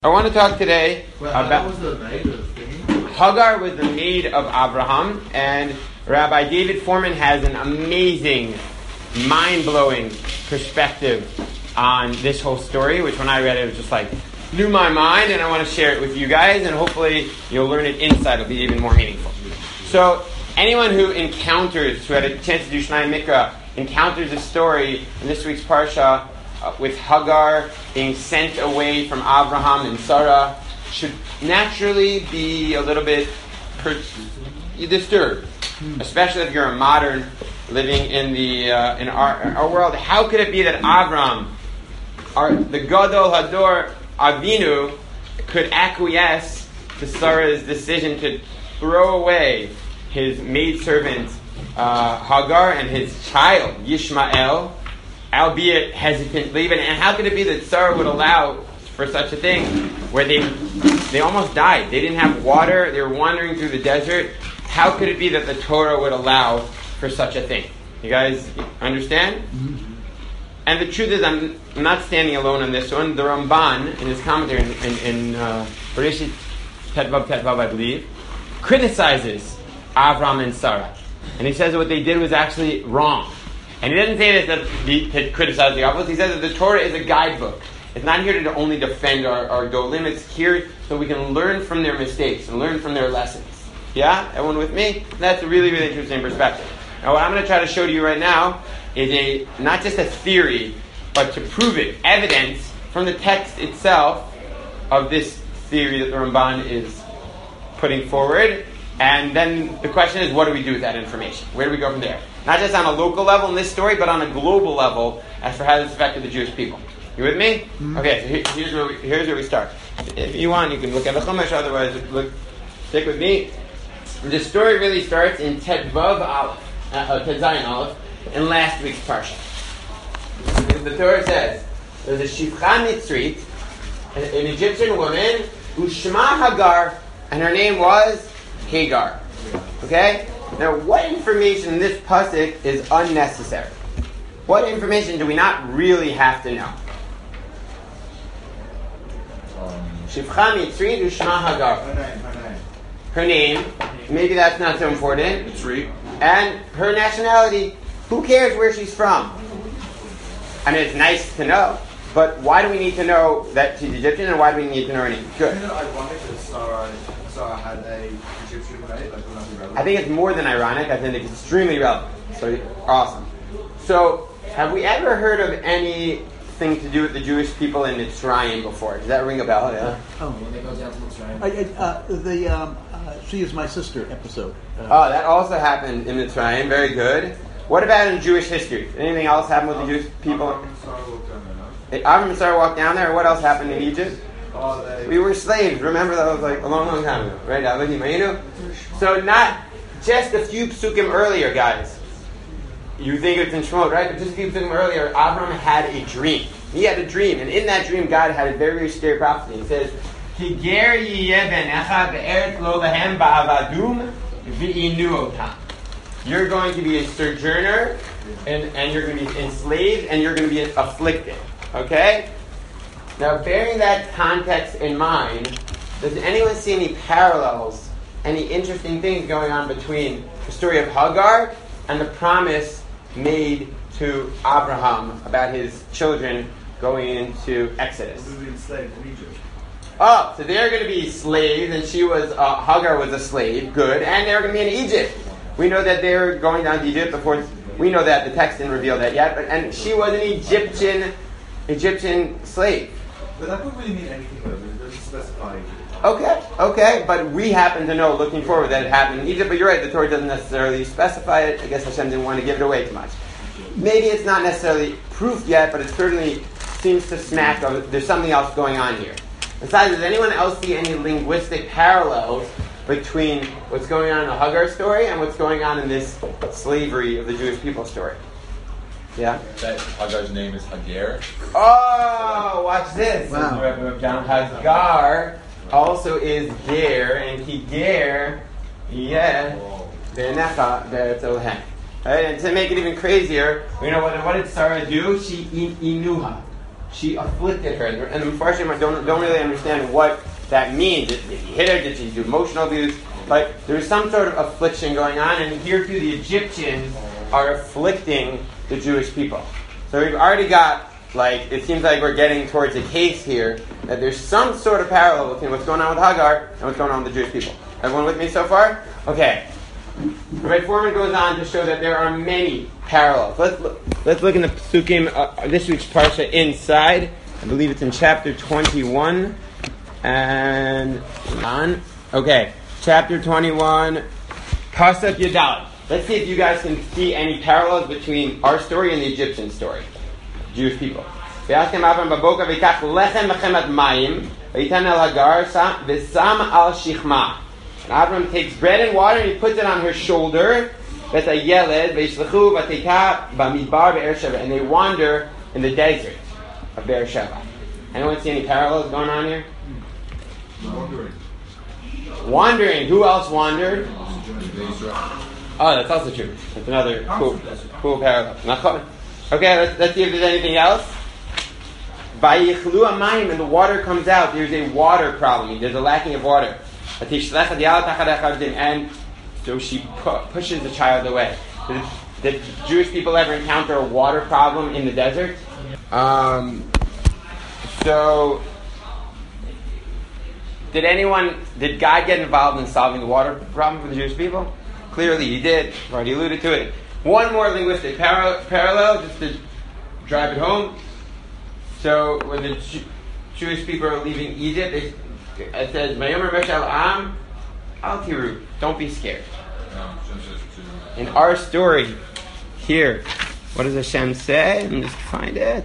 I want to talk today about Hagar was the maid of Abraham, and Rabbi David Foreman has an amazing, mind-blowing perspective on this whole story, which when I read it, was just like, blew my mind, and I want to share it with you guys, and hopefully you'll learn it inside. It'll be even more meaningful. So, anyone who had a chance to do Shnai Mikra, encounters a story in this week's Parsha, with Hagar being sent away from Abraham and Sarah, should naturally be a little bit disturbed, especially if you're a modern living in our world. How could it be that Abraham, the Gadol Hador Avinu, could acquiesce to Sarah's decision to throw away his maidservant Hagar and his child Yishmael, albeit hesitantly? And how could it be that Sarah would allow for such a thing, where they almost died? They didn't have water. They were wandering through the desert. How could it be that the Torah would allow for such a thing? You guys understand? Mm-hmm. And the truth is, I'm not standing alone on this one. The Ramban, in his commentary in Bereshit Tetvav, I believe, criticizes Avram and Sarah. And he says that what they did was actually wrong. And he doesn't say this to criticize the opposite. He says that the Torah is a guidebook. It's not here to only defend our golim. It's here so we can learn from their mistakes and learn from their lessons. Yeah? Everyone with me? That's a really, really interesting perspective. Now, what I'm going to try to show to you right now is not just a theory, but to prove it, evidence from the text itself of this theory that the Ramban is putting forward. And then the question is, what do we do with that information? Where do we go from there? Not just on a local level in this story, but on a global level as for how this affected the Jewish people. You with me? Mm-hmm. Okay, so here's where we start. If you want, you can look at the Chumash, otherwise stick with me. The story really starts in Tetvav Zayin Aleph, in last week's Parsha. The Torah says, there's a Shifcha Mitzrit, an Egyptian woman, Ushma Hagar, and her name was Hagar. Okay? Now, what information in this pasuk is unnecessary? What information do we not really have to know? Shifcha Mitzrit Ushma Hagar. Her name. Maybe that's not so important. And her nationality. Who cares where she's from? I mean, it's nice to know. But why do we need to know that she's Egyptian, and why do we need to know her name? Good. Isn't it ironic that Sarah had a Egyptian maid? Like, not irrelevant? I think it's more than ironic. I think it's extremely relevant. So, awesome. So, have we ever heard of anything to do with the Jewish people in Mitzrayim before? Does that ring a bell? Yeah. Oh, when they go down to Mitzrayim. She is my sister episode. That also happened in Mitzrayim. Very good. What about in Jewish history? Anything else happen with the Jewish people? Avram and Sarah walked down there. What else happened in Egypt? We were slaves. Remember, that was like a long, long time ago, right? So not just a few psukim earlier, guys. You think it's in Shemot, right? But just a few psukim earlier, Avram had a dream. He had a dream, and in that dream, God had a very, very scary prophecy. He says, "Ki ger yiyeh benecha be'eretz lo lahem ba'avadum v'inu otam." You're going to be a sojourner, and you're going to be enslaved, and you're going to be afflicted. Okay? Now, bearing that context in mind, does anyone see any parallels, any interesting things going on between the story of Hagar and the promise made to Abraham about his children going into Exodus? They would be enslaved in Egypt. Oh, so they're going to be slaves, and Hagar was a slave, good, and they're going to be in Egypt. We know that they're going down to Egypt before. We know that the text didn't reveal that yet, and she was an Egyptian slave. But that wouldn't really mean anything, though. It doesn't specify. Okay, but we happen to know, looking forward, that it happened in Egypt. But you're right, the Torah doesn't necessarily specify it. I guess Hashem didn't want to give it away too much. Maybe it's not necessarily proof yet, but it certainly seems to smack of there's something else going on here. Besides, does anyone else see any linguistic parallels between what's going on in the Hagar story and what's going on in this slavery of the Jewish people story? Yeah? That Hagar's name is Hagar. Oh, watch this. Wow. Hagar also is ger, and ki ger, be'necha be'eretz Elohem. Right? And to make it even crazier, what did Sarah do? She inuha. she afflicted her. And the Mepharshim don't really understand what that means. Did he hit her? Did she do emotional abuse? But there's some sort of affliction going on, and here too the Egyptians are afflicting the Jewish people. So we've already got, it seems like we're getting towards a case here that there's some sort of parallel between what's going on with Hagar and what's going on with the Jewish people. Everyone with me so far? Okay. Rabbi Foreman goes on to show that there are many parallels. Let's look in the Pesukim, this week's Parsha inside. I believe it's in chapter 21. And on. Okay, chapter 21, Pasuk Yadalit. Let's see if you guys can see any parallels between our story and the Egyptian story. Jewish people. V'yaskem Avram baboka v'yikach lechem mechemat mayim v'yitan el Hagar v'sam al shichma. And Avram takes bread and water and he puts it on her shoulder. V'tayeled v'yishlechu v'teika b'midbar Be'ersheva. And they wander in the desert of Beersheba. Anyone see any parallels going on here? Wandering. Who else wandered? Oh, that's also true. That's another cool parallel. Okay, let's see if there's anything else. Vayichlu amayim, and the water comes out. There's a water problem. There's a lacking of water. And so she pushes the child away. Did Jewish people ever encounter a water problem in the desert? So, did God get involved in solving the water problem for the Jewish people? Clearly he did. I've already alluded to it. One more linguistic parallel, just to drive it home. So, when the Jewish people are leaving Egypt, it says, Vayomer Meshal Am, Al Tiru, don't be scared. In our story, here, what does Hashem say? Let me just find it.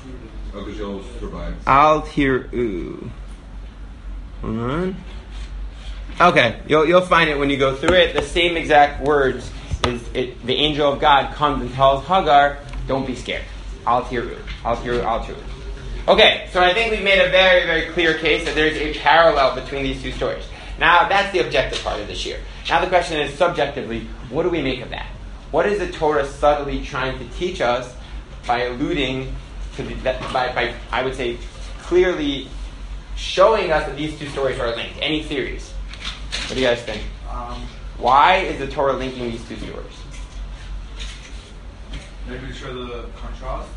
Al Tiru. Hold on. Okay, you'll find it when you go through it. The same exact words. The angel of God comes and tells Hagar, don't be scared. Al tiru, al tiru, al tiru. Okay, so I think we've made a very, very clear case that there's a parallel between these two stories. Now, that's the objective part of this year. Now the question is, subjectively, what do we make of that? What is the Torah subtly trying to teach us by alluding to by I would say, clearly showing us that these two stories are linked? Any theories? What do you guys think? Why is the Torah linking these two stories? Maybe to show the contrast.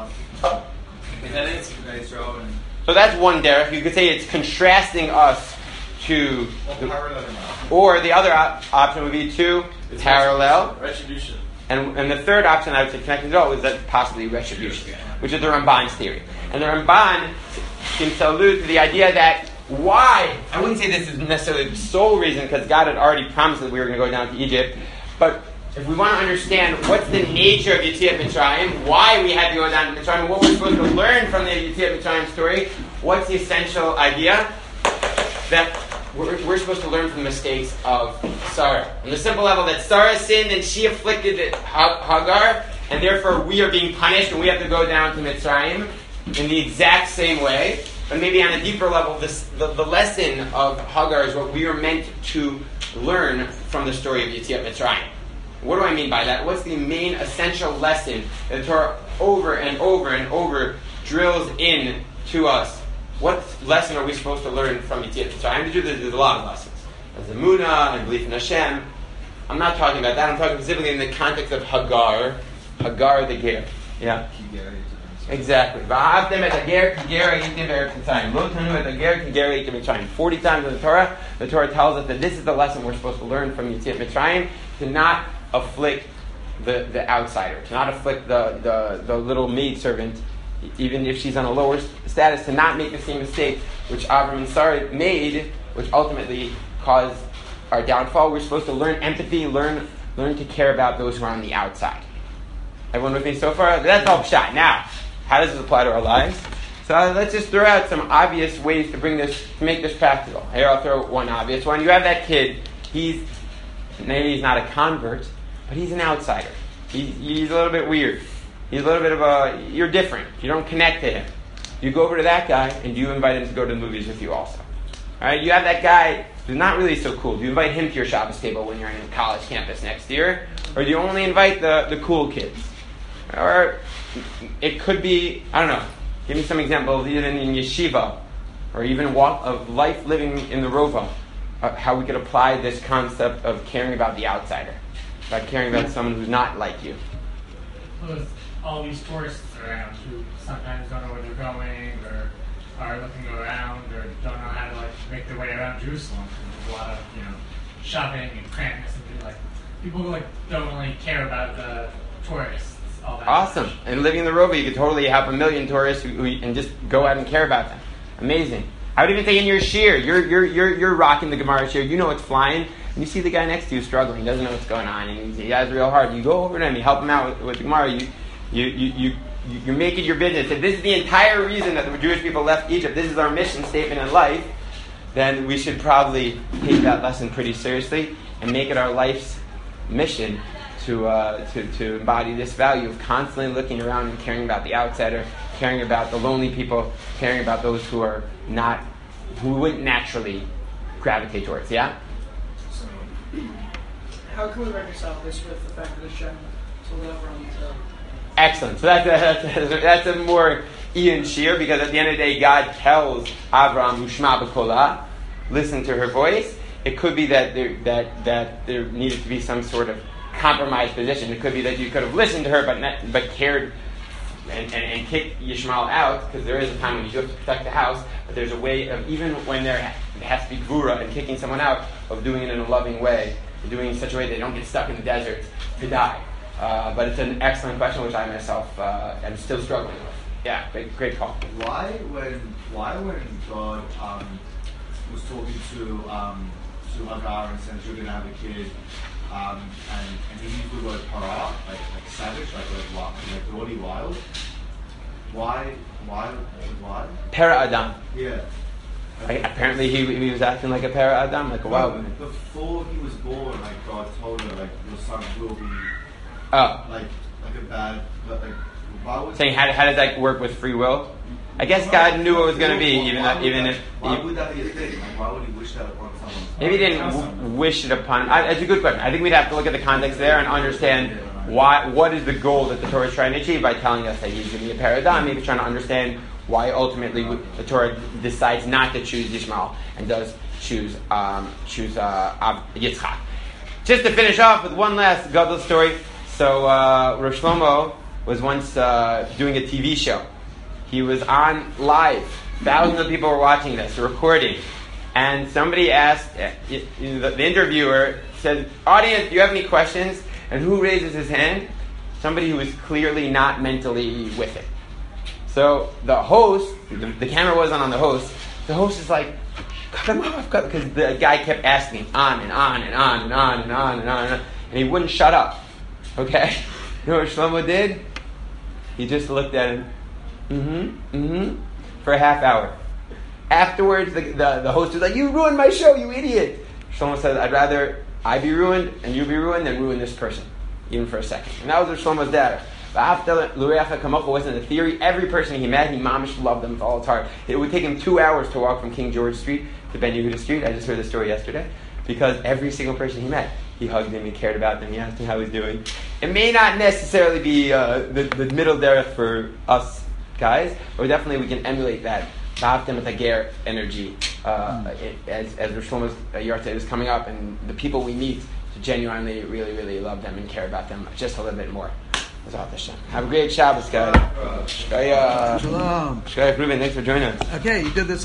So that's one derech. You could say it's contrasting us to... Or the other option would be to parallel. Retribution. And the third option I would say connected to all is that possibly retribution, which is the Ramban's theory. And the Ramban seems to allude to the idea that why, I wouldn't say this is necessarily the sole reason, because God had already promised that we were going to go down to Egypt, but if we want to understand what's the nature of Yetziat Mitzrayim, why we had to go down to Mitzrayim, what we're supposed to learn from the Yetziat Mitzrayim story, what's the essential idea? That we're supposed to learn from the mistakes of Sarah. On the simple level that Sarah sinned and she afflicted Hagar, and therefore we are being punished and we have to go down to Mitzrayim in the exact same way. But maybe on a deeper level, the lesson of Hagar is what we are meant to learn from the story of Yetziat Mitzrayim. What do I mean by that? What's the main essential lesson that the Torah over and over and over drills in to us? What lesson are we supposed to learn from Yetziat Mitzrayim? There's a lot of lessons. There's Emunah and belief in Hashem. I'm not talking about that. I'm talking specifically in the context of Hagar the Ger. Yeah? Exactly. 40 times in the Torah tells us that this is the lesson we're supposed to learn from Yetziat Mitzrayim, to not afflict the outsider, to not afflict the little maidservant, even if she's on a lower status, to not make the same mistake which Avram and Sarah made, which ultimately caused our downfall. We're supposed to learn empathy, learn to care about those who are on the outside. Everyone with me so far? That's all pshat. Now, how does this apply to our lives? So let's just throw out some obvious ways to make this practical. Here, I'll throw one obvious one. You have that kid. Maybe he's not a convert, but he's an outsider. He's a little bit weird. He's a little bit you're different. You don't connect to him. You go over to that guy and you invite him to go to the movies with you also. All right? You have that guy who's not really so cool. Do you invite him to your Shabbos table when you're in a college campus next year? Or do you only invite the cool kids? Or it could be, I don't know, Give me some examples, even in yeshiva, or even of life living in the rova, how we could apply this concept of caring about the outsider, about caring about someone who's not like you. Well, there's all these tourists around who sometimes don't know where they're going, or are looking around, or don't know how to make their way around Jerusalem. There's a lot of shopping and crampness, and people who don't really care about the tourists. All that Awesome. much. And living in the rova, you could totally help 1 million tourists and just go out and care about them. Amazing. I would even say in your shir, you're rocking the Gemara shir. You know it's flying, and you see the guy next to you struggling, doesn't know what's going on, and he has real hard. You go over to him, you help him out with the Gemara. You make it your business. If this is the entire reason that the Jewish people left Egypt, this is our mission statement in life, then we should probably take that lesson pretty seriously and make it our life's mission to embody this value of constantly looking around and caring about the outsider, caring about the lonely people, caring about those who wouldn't naturally gravitate towards. Yeah? So, how can we reconcile this with the fact that Hashem told Avram to... Excellent. So that's a more Ian Shir, because at the end of the day, God tells Avram, Ushma b'kolah, listen to her voice. It could be that there needed to be some sort of compromised position. It could be that you could have listened to her, but cared and kicked Yishmael out, because there is a time when you do have to protect the house. But there's a way of, even when there has to be gvura and kicking someone out, of doing it in a loving way, doing it in such a way they don't get stuck in the desert to die. But it's an excellent question, which I myself am still struggling with. Yeah, great call. Why when God was talking to Hagar and said you're going to have a kid, and he used the word para, like savage, like naughty, wild. Why? Para Adam. Yeah. Apparently he was acting like a para Adam, like a wild man. Before he was born, God told her, your son will be like a bad, why would saying how does that work with free will? I guess God knew what it was going to be, even if. Why would that be a thing? Why would he wish that upon someone? Maybe he didn't wish it upon. That's a good question. I think we'd have to look at the context there and understand what is the goal that the Torah is trying to achieve by telling us that he's going to be a paradigm. Maybe trying to understand why ultimately the Torah decides not to choose Yishmael and does choose Yitzchak. Just to finish off with one last Gadol story. So Rosh Shlomo was once doing a TV show. He was on live. Thousands of people were watching this, recording. And somebody asked, the interviewer said, audience, do you have any questions? And who raises his hand? Somebody who was clearly not mentally with it. So the host, the camera wasn't on the host. The host is like, cut him off, because the guy kept asking on and on and on and on and on and on and on. And he wouldn't shut up. Okay? You know what Shlomo did? He just looked at him. For a half hour. Afterwards, the host was like, you ruined my show, you idiot. Shlomo said, I'd rather I be ruined and you be ruined than ruin this person, even for a second. And that was Shlomo's dad. Wasn't a theory. Every person he met, he mamish loved them with all his heart. It would take him 2 hours to walk from King George Street to Ben Yehuda Street. I just heard the story yesterday. Because every single person he met, he hugged him, he cared about them, he asked him how he's doing. It may not necessarily be the middle there for us guys, but definitely we can emulate that V'ahavtem et Hager energy as Rosh Shlomo's Yartzeit is coming up, and the people we meet to genuinely, really, really love them and care about them just a little bit more. Have a great Shabbos, guys. Shalom. Shkaya Ruben, thanks for joining us. Okay, you did this